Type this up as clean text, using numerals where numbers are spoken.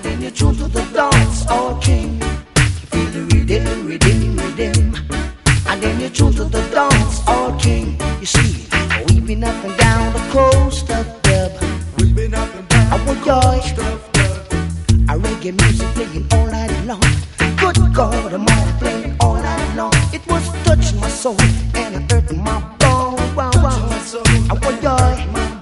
then you tune to the dance all king. You feel the rhythm, rhythm, rhythm. And then you tune to the dance all king. You see, we've been up and down the coast of dub. We've been up and down our the joy. coast of dub. A reggae music playing all night long. Good God, I'm all playing all night long. It was touching my soul and it hurt my bone. Wow, wow. Our joy.